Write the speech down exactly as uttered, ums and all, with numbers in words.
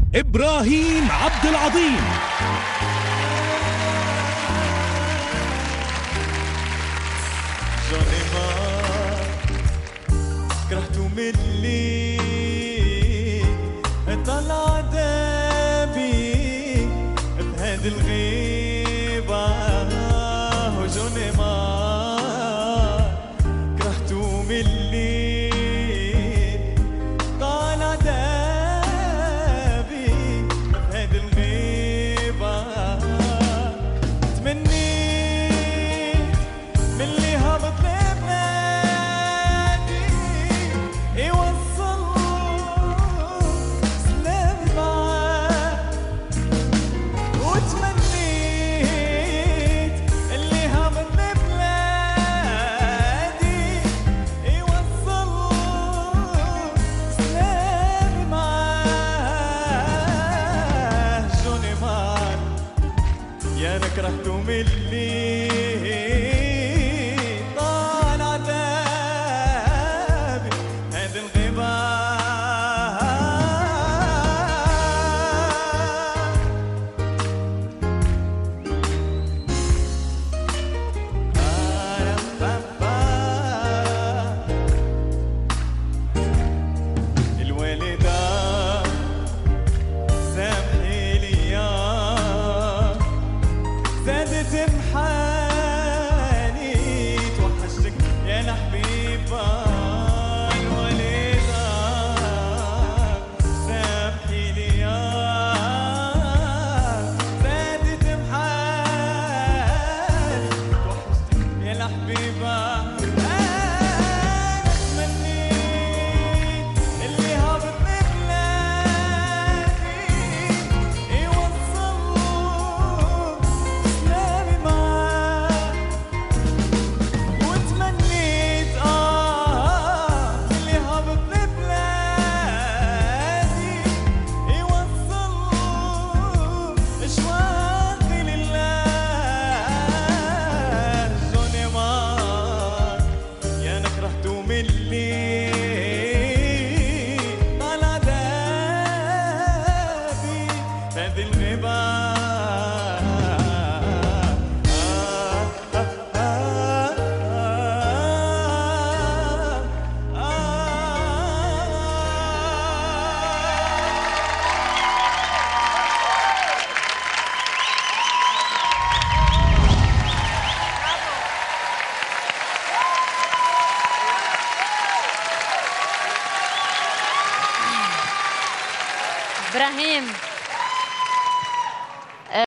إبراهيم عبد العظيم. جوني ما كرهتو ملي طلع دابي بهاد الغيبة، وجوني ما كرهتو ملي طلع دابي بهاد الغيبة. تمنيت ملي هبط لبلادي يوصل سلام معاه، وتمنيت اللي هبط لبلادي يوصل سلام معاه. جوني مان يا انا كرهتو ملي طالع دابي هاد الغيبة. الوالدة سامحي ليا زادت محاني، توحشتك يا الحبيبة. الوالدة سامحي ليا زادت محاني، توحشتك يا الحبيبة. أنا تمنيت اللي هبط لبلادي يوصل سلامي معاه، وتمنيت آه اللي هبط لبلادي يوصل أشواقي لله. جوني مان يا أنا كرهتو ملي طلع دابي بهذي الغيبة. إبراهيم